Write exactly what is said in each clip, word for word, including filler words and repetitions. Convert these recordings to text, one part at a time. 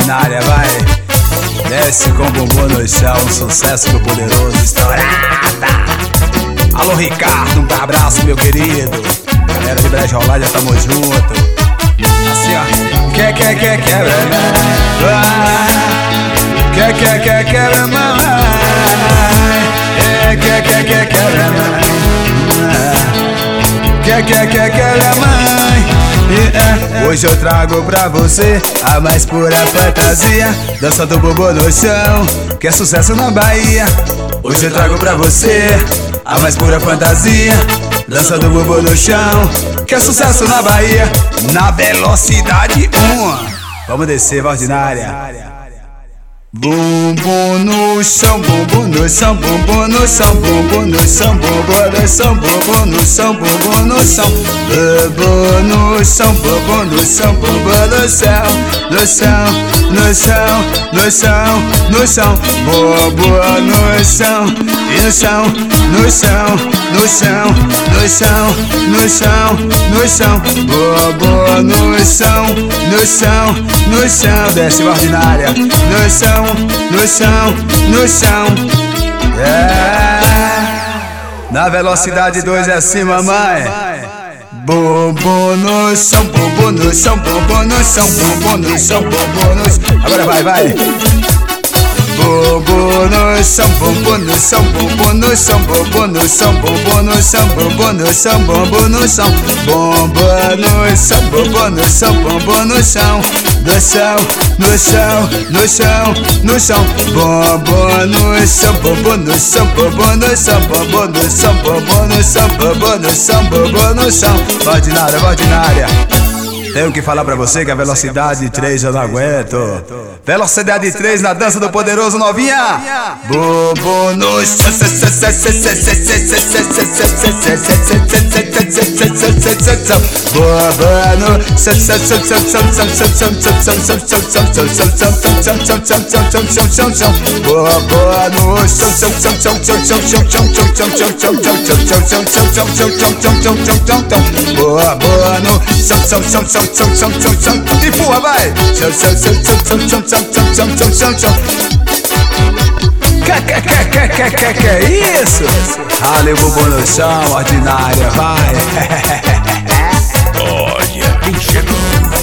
ordinária, vai. Desce com bumbum no chão, um sucesso do poderoso, estourada. Alô Ricardo, um abraço meu querido. Galera de Brejo Rolândia, já tamo junto. Assim ó. Quer, quer, quer, quer, quer, quer, quer, quer, mamãe. Quer, quer, quer, quer, mamãe. Quer, quer, quer, quer, mãe. Hoje eu trago pra você a mais pura fantasia, dança do bumbum no chão, que é sucesso na Bahia. Hoje eu trago pra você a mais pura fantasia, dança do bumbum no chão, que é sucesso na Bahia. Na velocidade um, vamos descer, ordinária. Bumbum no chão, bumbum no chão, bumbum no chão, bumbum no chão, bumbum no chão, bumbum no chão, bumbum no chão, bumbum no chão, bumbum no chão, bumbum no chão, no chão, no chão, no chão, no chão, bumbum no chão, e no chão, no chão, no chão, no chão, no chão, no chão, bumbum no chão, no chão, no chão, desce ordinária, no chão. No chão, no chão, é. Na velocidade dois é assim, mamãe. Bumbum no chão, bumbum no chão, bumbum no chão, bumbum no chão, bumbum no chão. Agora vai, vai. Bumbum no chão, bumbum no chão, bumbum no chão, bumbum no chão, bumbum no chão, bumbum no chão, bumbum no chão, bumbum no chão, bumbum no chão, bumbum no chão, no chão, no chão, no chão, no chão, bumbum no chão, bumbum no chão, bumbum no chão, bumbum no chão, bumbum no chão, bumbum no chão, bumbum no chão, ordinária, ordinária. Tenho que falar pra você que a velocidade três eu não aguento. Velocidade três na dança do poderoso, novinha. Bumbum no chão, empurra, vai! Que, que, que, que, que, que, que é isso? Rale o bumbum no chão, ordinária, vai! Olha quem chegou!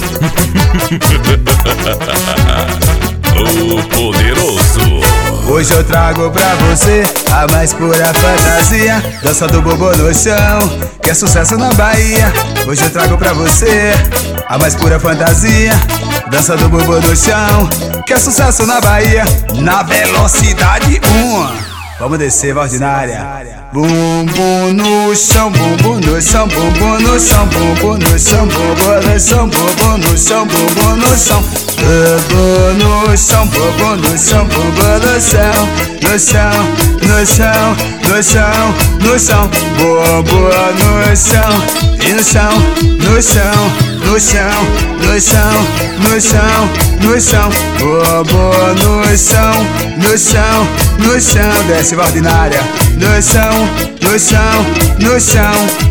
O poderoso! Hoje eu trago pra você a mais pura fantasia, dança do bumbum no chão, que é sucesso na Bahia. Hoje eu trago pra você a mais pura fantasia, dança do bumbum no chão, que é sucesso na Bahia. Na velocidade um, vamos descer, ordinária. Bumbum no chão, bumbum no chão, bumbum no chão, bumbum no chão, bumbum no chão, bumbum no chão, bumbum no chão, bumbum no chão, bumbum no chão, bumbum no chão, no chão, no chão, no chão, no chão, bumbum no chão, e no chão, no chão, no chão, no chão, no chão, no chão, bumbum no chão, no chão, no chão, desce ordinária, no chão, no chão, no chão,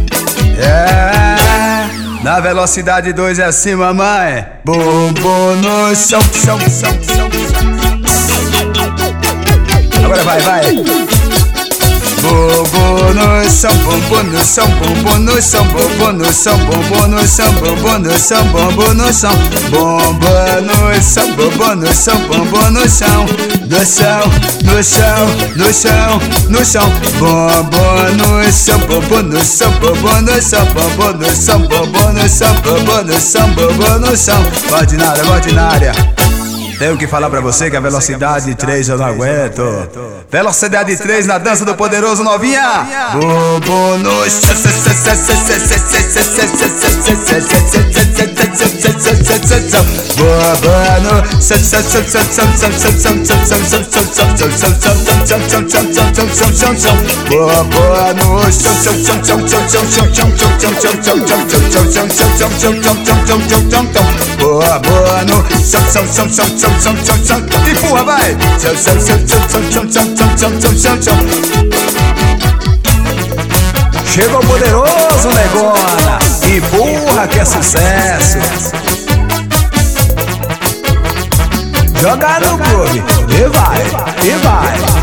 é. Na velocidade dois é assim, mamãe. Bumbum no chão, chão, chão, chão. Agora vai, vai. Bumbum no chão, bumbum no chão, bumbum no chão, bumbum no chão, bumbum no chão, bumbum no chão, bumbum no chão, bumbum no chão, bumbum no chão, bumbum no chão, no chão, no chão, no chão, no chão, bumbum no chão, bumbum no chão, bumbum no chão, bumbum no chão, bumbum no chão, bumbum no chão, bumbum no chão, ordinária, ordinária. Tenho que falar pra você que a velocidade três eu não aguento. Velocidade três na dança do poderoso, novinha. Bumbum no chão, empurra, vai! Chegou o poderoso, negona! Empurra que é sucesso! joga no groove, e vai, e vai.